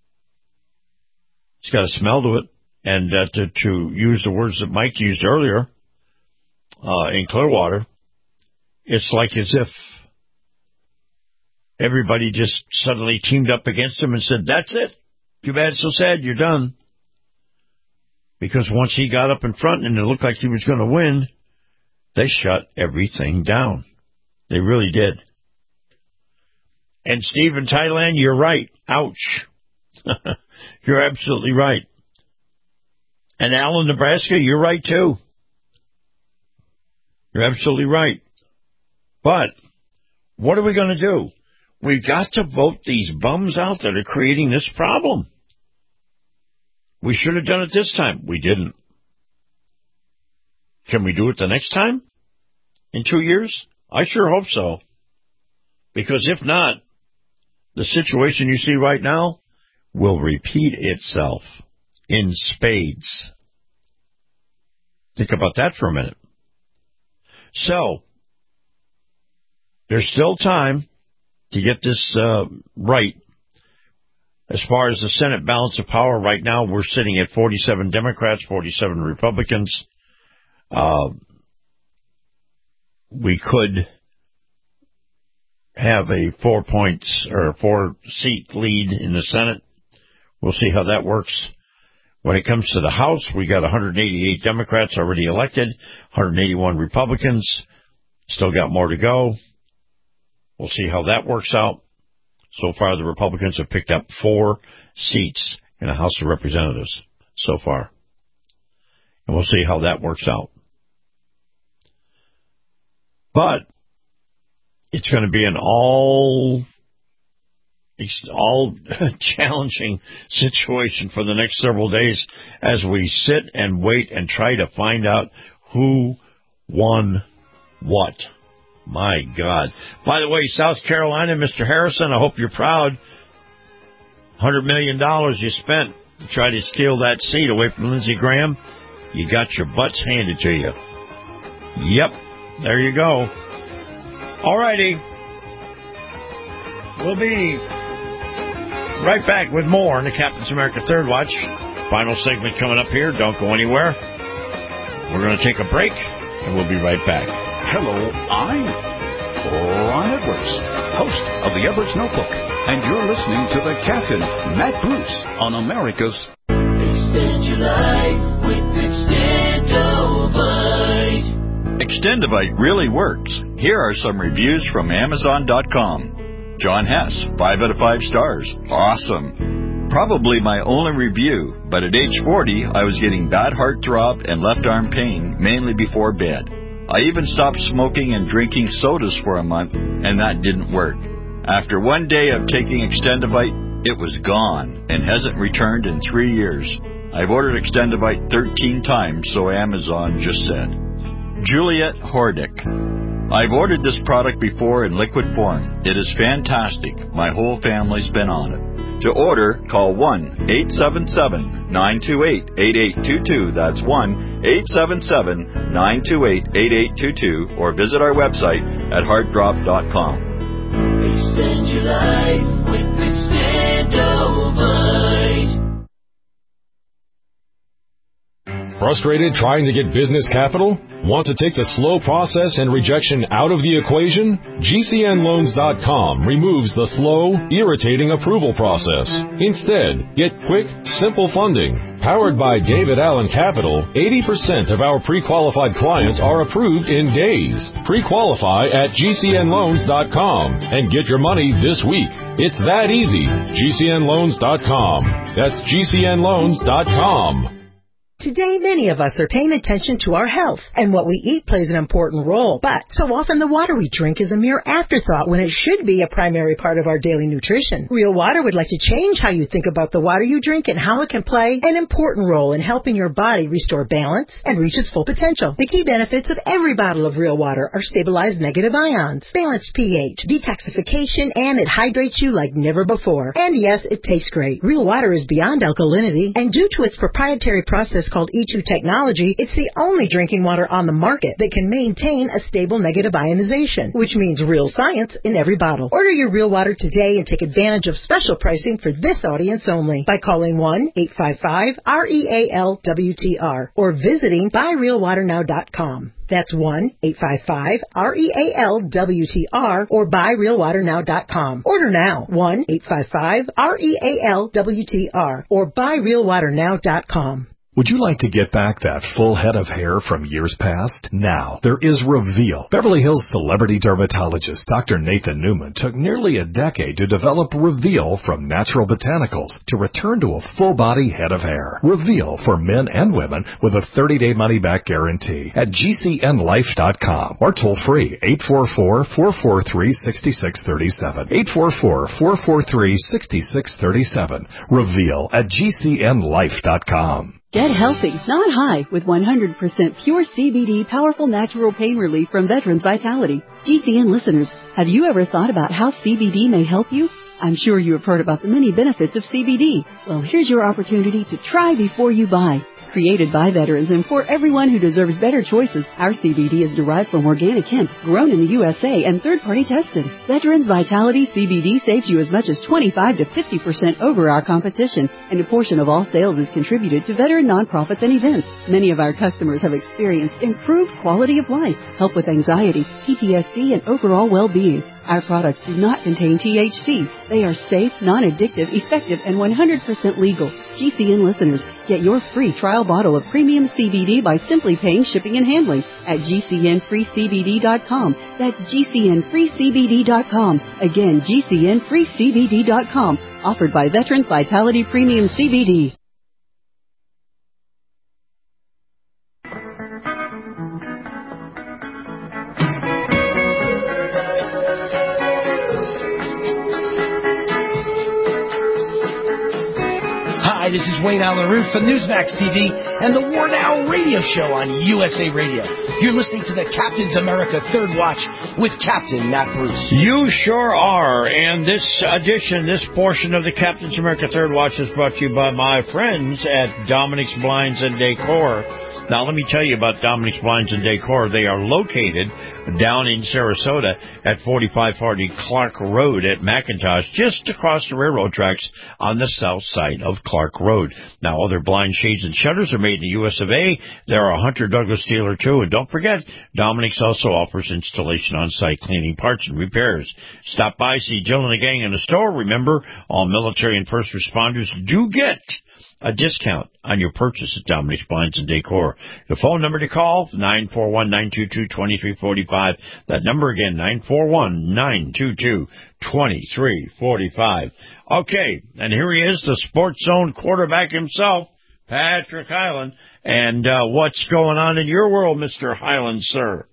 It's got a smell to it. And uh, to, to use the words that Mike used earlier, Uh, in Clearwater, it's like as if everybody just suddenly teamed up against him and said, that's it. Too bad, so sad, you're done. Because once he got up in front and it looked like he was going to win, they shut everything down. They really did. And Steve in Thailand, you're right. Ouch. You're absolutely right. And Al in Nebraska, you're right too. You're absolutely right. But what are we going to do? We've got to vote these bums out that are creating this problem. We should have done it this time. We didn't. Can we do it the next time? In two years? I sure hope so. Because if not, the situation you see right now will repeat itself in spades. Think about that for a minute. So, there's still time to get this uh, right. As far as the Senate balance of power, right now we're sitting at forty-seven Democrats, forty-seven Republicans. Uh, we could have a four points or four seat lead in the Senate. We'll see how that works. When it comes to the House, we got one hundred eighty-eight Democrats already elected, one hundred eighty-one Republicans. Still got more to go. We'll see how that works out. So far, the Republicans have picked up four seats in the House of Representatives so far. And we'll see how that works out. But it's going to be an all... It's all challenging situation for the next several days as we sit and wait and try to find out who won what. My God. By the way, South Carolina, Mister Harrison, I hope you're proud. one hundred million dollars you spent to try to steal that seat away from Lindsey Graham. You got your butts handed to you. Yep. There you go. All righty. We'll be right back with more on the Captain's America Third Watch. Final segment coming up here. Don't go anywhere. We're going to take a break, and we'll be right back. Hello, I'm Ron Edwards, host of the Edwards Notebook, and you're listening to the Captain, Matt Bruce, on America's... Extend your life with Extendovite. Extendovite really works. Here are some reviews from Amazon dot com. John Hess, five out of five stars. Awesome. Probably my only review, but at age forty, I was getting bad heart throb and left arm pain, mainly before bed. I even stopped smoking and drinking sodas for a month, and that didn't work. After one day of taking Extendovite, it was gone and hasn't returned in three years. I've ordered Extendovite thirteen times, so Amazon just said. Juliet Hordick. I've ordered this product before in liquid form. It is fantastic. My whole family's been on it. To order, call one eight seven seven, nine two eight, eight eight two two. That's one eight seven seven, nine two eight, eight eight two two, or visit our website at heart drop dot com. Extend your life with Extendovite. Frustrated trying to get business capital? Want to take the slow process and rejection out of the equation? G C N loans dot com removes the slow, irritating approval process. Instead, get quick, simple funding. Powered by David Allen Capital, eighty percent of our pre-qualified clients are approved in days. Pre-qualify at G C N loans dot com and get your money this week. It's that easy. G C N loans dot com. That's G C N loans dot com. Today, many of us are paying attention to our health, and what we eat plays an important role. But so often the water we drink is a mere afterthought when it should be a primary part of our daily nutrition. Real Water would like to change how you think about the water you drink and how it can play an important role in helping your body restore balance and reach its full potential. The key benefits of every bottle of Real Water are stabilized negative ions, balanced pH, detoxification, and it hydrates you like never before. And yes, it tastes great. Real Water is beyond alkalinity, and due to its proprietary process called E two technology, it's the only drinking water on the market that can maintain a stable negative ionization, which means real science in every bottle. Order your Real Water today and take advantage of special pricing for this audience only by calling one eight five five R E A L W T R or visiting buy real water now dot com. That's one eight five five R E A L W T R or buy real water now dot com. Order now, one eight five five R E A L W T R or buy real water now dot com. Would you like to get back that full head of hair from years past? Now, there is Reveal. Beverly Hills celebrity dermatologist Doctor Nathan Newman took nearly a decade to develop Reveal from natural botanicals to return to a full-body head of hair. Reveal for men and women with a thirty-day money-back guarantee at G C N life dot com or toll-free eight four four, four four three, six six three seven. eight four four, four four three, six six three seven. Reveal at G C N life dot com. Get healthy, not high, with one hundred percent pure C B D powerful natural pain relief from Veterans Vitality. G C N listeners, have you ever thought about how C B D may help you? I'm sure you have heard about the many benefits of C B D. Well, here's your opportunity to try before you buy. Created by veterans and for everyone who deserves better choices, our C B D is derived from organic hemp, grown in the U S A and third-party tested. Veterans Vitality C B D saves you as much as twenty-five to fifty percent over our competition, and a portion of all sales is contributed to veteran nonprofits and events. Many of our customers have experienced improved quality of life, help with anxiety, P T S D, and overall well-being. Our products do not contain T H C. They are safe, non-addictive, effective, and one hundred percent legal. G C N listeners, get your free trial bottle of premium C B D by simply paying shipping and handling at G C N free C B D dot com. That's G C N free C B D dot com. Again, G C N free C B D dot com. Offered by Veterans Vitality Premium C B D. Hi, this is Wayne Allen Root from Newsmax T V and the War Now radio show on U S A Radio. You're listening to the Captain's America Third Watch with Captain Matt Bruce. You sure are. And this edition, this portion of the Captain's America Third Watch is brought to you by my friends at Dominic's Blinds and Decor. Now, let me tell you about Dominic's Blinds and Decor. They are located down in Sarasota at forty-five forty Clark Road at McIntosh, just across the railroad tracks on the south side of Clark Road. Now, all their blind shades and shutters are made in the U S of A. They're a Hunter Douglas dealer, too. And don't forget, Dominic's also offers installation on-site cleaning, parts, and repairs. Stop by, see Jill and the gang in the store. Remember, all military and first responders do get a discount on your purchase at Dominic's Blinds and Decor. The phone number to call, nine four one, nine two two, two three four five. That number again, nine four one, nine two two, two three four five. Okay, and here he is, the Sports Zone quarterback himself, Patrick Hyland. And uh, what's going on in your world, Mister Hyland, sir?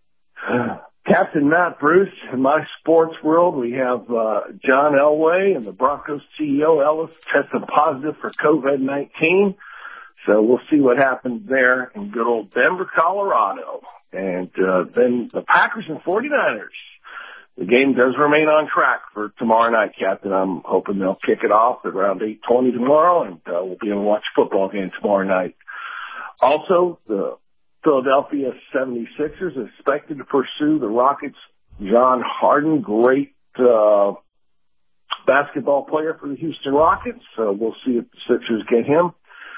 Captain Matt Bruce, in my sports world, we have uh, John Elway and the Broncos C E O, Ellis, tested positive for COVID nineteen. So we'll see what happens there in good old Denver, Colorado. And uh, then the Packers and forty-niners. The game does remain on track for tomorrow night, Captain. I'm hoping they'll kick it off at around eight twenty tomorrow, and uh, we'll be able to watch a football game tomorrow night. Also, the Philadelphia seventy-sixers are expected to pursue the Rockets' John Harden, great uh, basketball player for the Houston Rockets. So we'll see if the Sixers get him.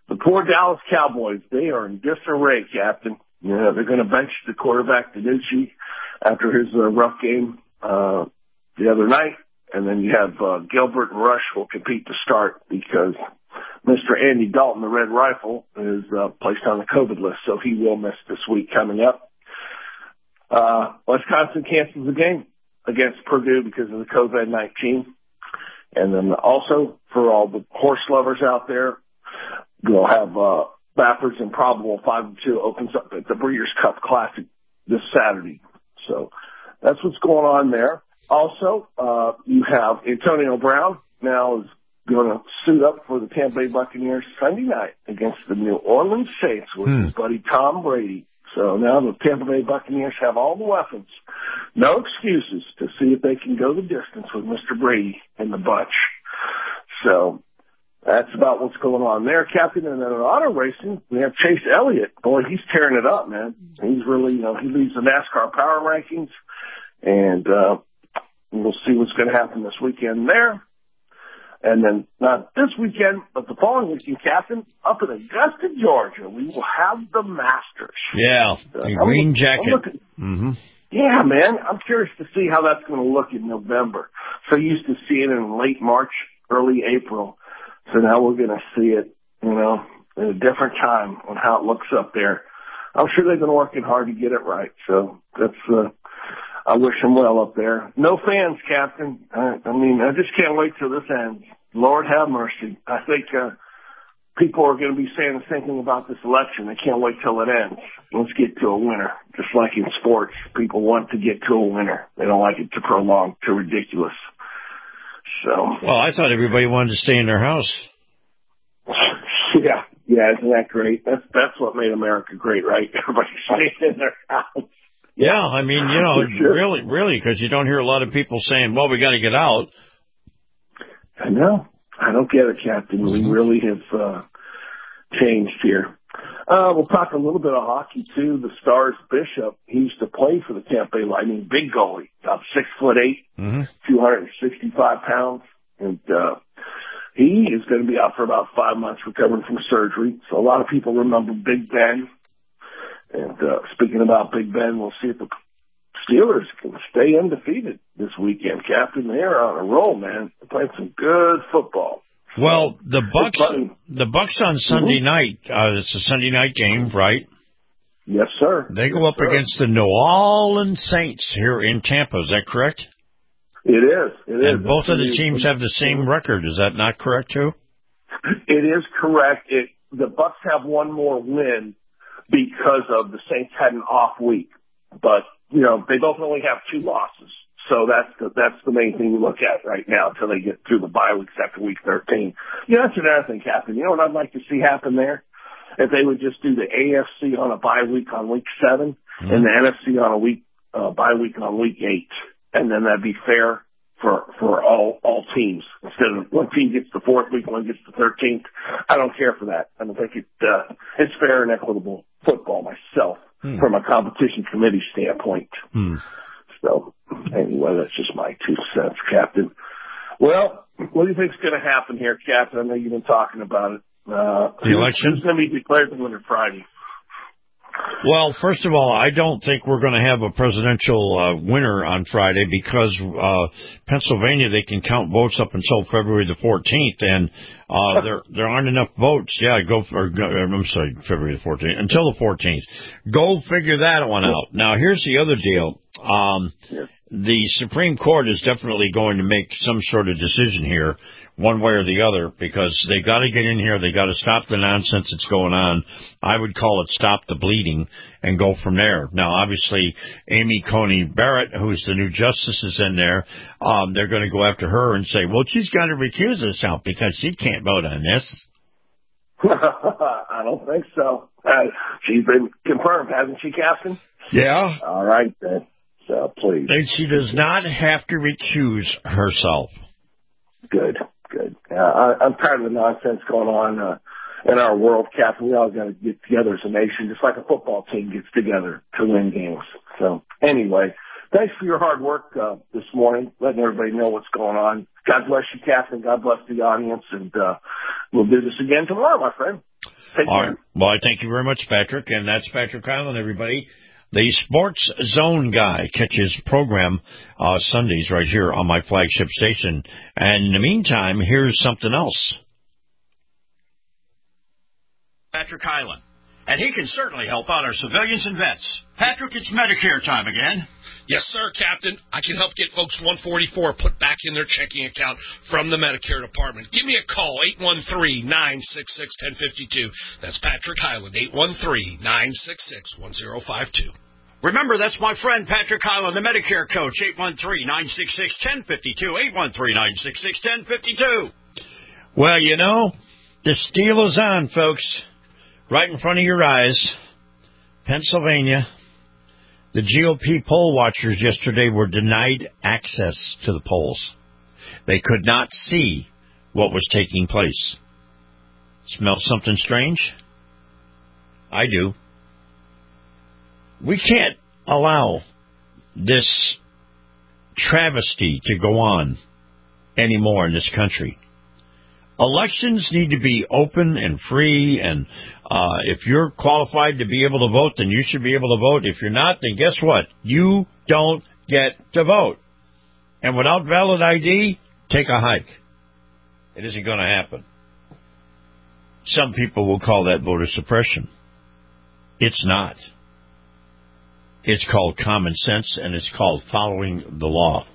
The poor Dallas Cowboys, they are in disarray, Captain. You know, they're going to bench the quarterback, DiNucci, after his uh, rough game uh, the other night. And then you have uh, Gilbert and Rush will compete to start because Mister Andy Dalton, the Red Rifle, is uh, placed on the COVID list, so he will miss this week coming up. Uh, Wisconsin cancels the game against Purdue because of the COVID nineteen. And then also, for all the horse lovers out there, we'll have uh, Baffert and Probable five and two opens up at the Breeders' Cup Classic this Saturday. So that's what's going on there. Also, uh, you have Antonio Brown now is going to suit up for the Tampa Bay Buccaneers Sunday night against the New Orleans Saints with hmm. his buddy Tom Brady. So now the Tampa Bay Buccaneers have all the weapons. No excuses to see if they can go the distance with Mister Brady and the bunch. So that's about what's going on there, Captain. And then in auto racing, we have Chase Elliott. Boy, he's tearing it up, man. He's really, you know, he leads the NASCAR power rankings. And uh, we'll see what's going to happen this weekend there. And then not this weekend, but the following weekend, Captain, up in Augusta, Georgia, we will have the Masters. Yeah, the uh, green I'm, jacket. I'm looking, mm-hmm. Yeah, man, I'm curious to see how that's going to look in November. So used to seeing it in late March, early April. So now we're going to see it, you know, at a different time on how it looks up there. I'm sure they've been working hard to get it right. So that's, uh, I wish them well up there. No fans, Captain. I, I mean, I just can't wait till this ends. Lord have mercy. I think uh, people are going to be saying the same thing about this election. They can't wait till it ends. Let's get to a winner. Just like in sports, people want to get to a winner. They don't like it to prolong to ridiculous. So. Well, I thought everybody wanted to stay in their house. Yeah, yeah, isn't that great? That's that's what made America great, right? Everybody staying in their house. Yeah, I mean, you know, sure. really, really, because you don't hear a lot of people saying, well, we got to get out. I know. I don't get it, Captain. We really have uh, changed here. Uh, we'll talk a little bit of hockey, too. The Stars Bishop, he used to play for the Tampa Bay Lightning, big goalie, about six foot eight, mm-hmm. two hundred sixty-five pounds. And uh, he is going to be out for about five months recovering from surgery. So a lot of people remember Big Ben. And uh, speaking about Big Ben, we'll see if the Steelers can stay undefeated this weekend, Captain. They're on a roll, man. They're playing some good football. Well, the Bucks, the Bucks on Sunday mm-hmm. night. Uh, it's a Sunday night game, right? Yes, sir. They go yes, up sir. against the New Orleans Saints here in Tampa. Is that correct? It is. It and is. both it's of the teams have the same record. Is that not correct too? It is correct. It, the Bucks have one more win because of the Saints had an off week, but you know they both only have two losses. So that's the, that's the main thing you look at right now until they get through the bye weeks after week thirteen. You know, that's another thing, Captain. You know what I'd like to see happen there? If they would just do the A F C on a bye week on week seven mm-hmm. and the N F C on a week uh, bye week on week eight, and then that'd be fair for for all all teams. Instead of one team gets the fourth week, one gets the thirteenth. I don't care for that. I don't think it uh, it's fair and equitable football myself hmm. from a competition committee standpoint. Hmm. So anyway, that's just my two cents, Captain. Well, what do you think's going to happen here, Captain? I know you've been talking about it. Uh, the election? Who's going to be declared the winner Friday? Well, first of all, I don't think we're going to have a presidential uh, winner on Friday because uh, Pennsylvania, they can count votes up until February the fourteenth, and uh, there there aren't enough votes. Yeah, go for, go, I'm sorry, February the fourteenth, until the fourteenth. Go figure that one out. Now, here's the other deal. Um, the Supreme Court is definitely going to make some sort of decision here, one way or the other, because they got to get in here. They got to stop the nonsense that's going on. I would call it stop the bleeding and go from there. Now, obviously, Amy Coney Barrett, who's the new justice, is in there. Um, they're going to go after her and say, well, she's got to recuse herself because she can't vote on this. I don't think so. Uh, she's been confirmed, hasn't she, Captain? Yeah. All right, then. So, please. And she does not have to recuse herself. Good, good. Uh, I, I'm tired of the nonsense going on uh, in our world, Captain. We all got to get together as a nation, just like a football team gets together to win games. So, anyway, thanks for your hard work uh, this morning, letting everybody know what's going on. God bless you, Captain. God bless the audience, and uh, we'll do this again tomorrow, my friend. Take All care. right. Well, I thank you very much, Patrick. And that's Patrick Hyland, everybody. The Sports Zone guy. Catch his program uh, Sundays right here on my flagship station. And in the meantime, here's something else. Patrick Hyland. And he can certainly help out our civilians and vets. Patrick, it's Medicare time again. Yes, sir, Captain. I can help get folks one forty-four put back in their checking account from the Medicare department. Give me a call, eight one three, nine six six, one zero five two. That's Patrick Hyland, eight one three, nine six six, one zero five two. Remember, that's my friend Patrick Hyland, the Medicare coach, eight one three, nine six six, one zero five two, eight one three, nine six six, one zero five two. Well, you know, the steal is on, folks. Right in front of your eyes, Pennsylvania. The G O P poll watchers yesterday were denied access to the polls. They could not see what was taking place. Smell something strange? I do. We can't allow this travesty to go on anymore in this country. Elections need to be open and free, and uh, if you're qualified to be able to vote, then you should be able to vote. If you're not, then guess what? You don't get to vote. And without valid I D, take a hike. It isn't going to happen. Some people will call that voter suppression. It's not. It's called common sense, and it's called following the law,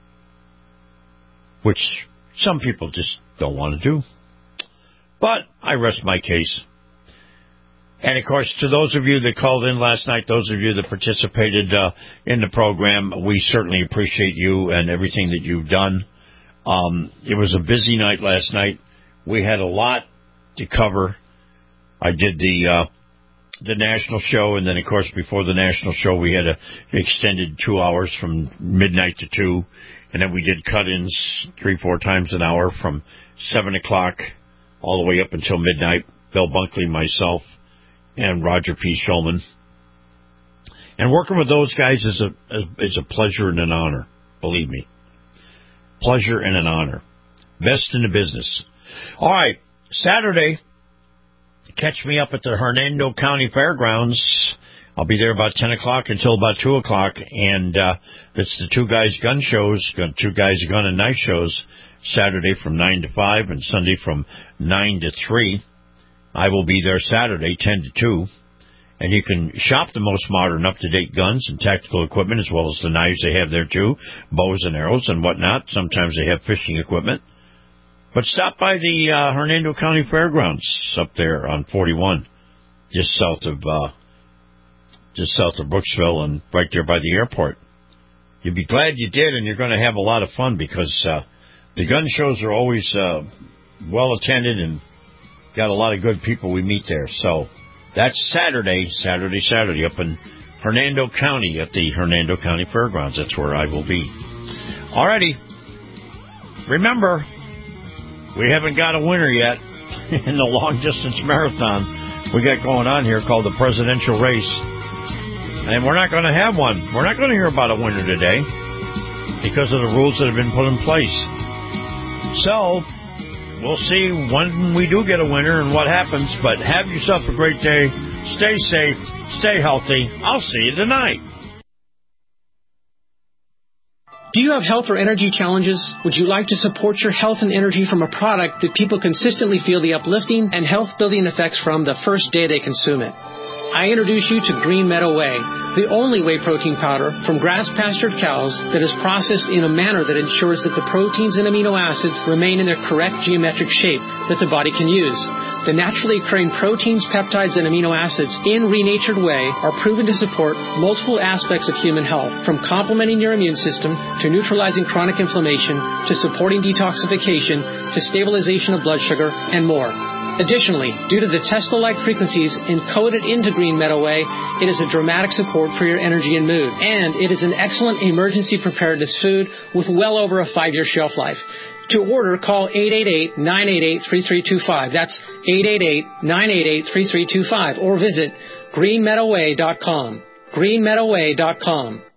which some people just don't want to do. But I rest my case. And, of course, to those of you that called in last night, those of you that participated uh, in the program, we certainly appreciate you and everything that you've done. Um, it was a busy night last night. We had a lot to cover. I did the uh, the national show, and then, of course, before the national show, we had a extended two hours from midnight to two. And then we did cut-ins three, four times an hour from seven o'clock all the way up until midnight. Bill Bunkley, myself, and Roger P. Shulman. And working with those guys is a is a pleasure and an honor, believe me. Pleasure and an honor. Best in the business. All right, Saturday, catch me up at the Hernando County Fairgrounds. I'll be there about ten o'clock until about two o'clock, and uh, it's the Two Guys Gun shows, Two Guys Gun and Knife shows, Saturday from nine to five and Sunday from nine to three. I will be there Saturday, ten to two, and you can shop the most modern, up-to-date guns and tactical equipment, as well as the knives they have there, too, bows and arrows and whatnot. Sometimes they have fishing equipment. But stop by the uh, Hernando County Fairgrounds up there on forty-one, just south of... Uh, just south of Brooksville and right there by the airport. You'll be glad you did, and you're going to have a lot of fun because uh, the gun shows are always uh, well attended and got a lot of good people we meet there. So that's Saturday, Saturday, Saturday up in Hernando County at the Hernando County Fairgrounds. That's where I will be. Alrighty. Remember, we haven't got a winner yet in the long-distance marathon we got going on here called the presidential race. And we're not going to have one. We're not going to hear about a winner today because of the rules that have been put in place. So, we'll see when we do get a winner and what happens. But have yourself a great day. Stay safe. Stay healthy. I'll see you tonight. Do you have health or energy challenges? Would you like to support your health and energy from a product that people consistently feel the uplifting and health-building effects from the first day they consume it? I introduce you to Green Meadow Whey, the only whey protein powder from grass-pastured cows that is processed in a manner that ensures that the proteins and amino acids remain in their correct geometric shape that the body can use. The naturally occurring proteins, peptides, and amino acids in renatured whey are proven to support multiple aspects of human health, from complementing your immune system to neutralizing chronic inflammation to supporting detoxification to stabilization of blood sugar and more. Additionally, due to the Tesla-like frequencies encoded into Green Meadow Whey, it is a dramatic support for your energy and mood. And it is an excellent emergency preparedness food with well over a five-year shelf life. To order, call eight eight eight, nine eight eight, three three two five. That's eight eight eight, nine eight eight, three three two five. Or visit green meadow way dot com. green meadow way dot com.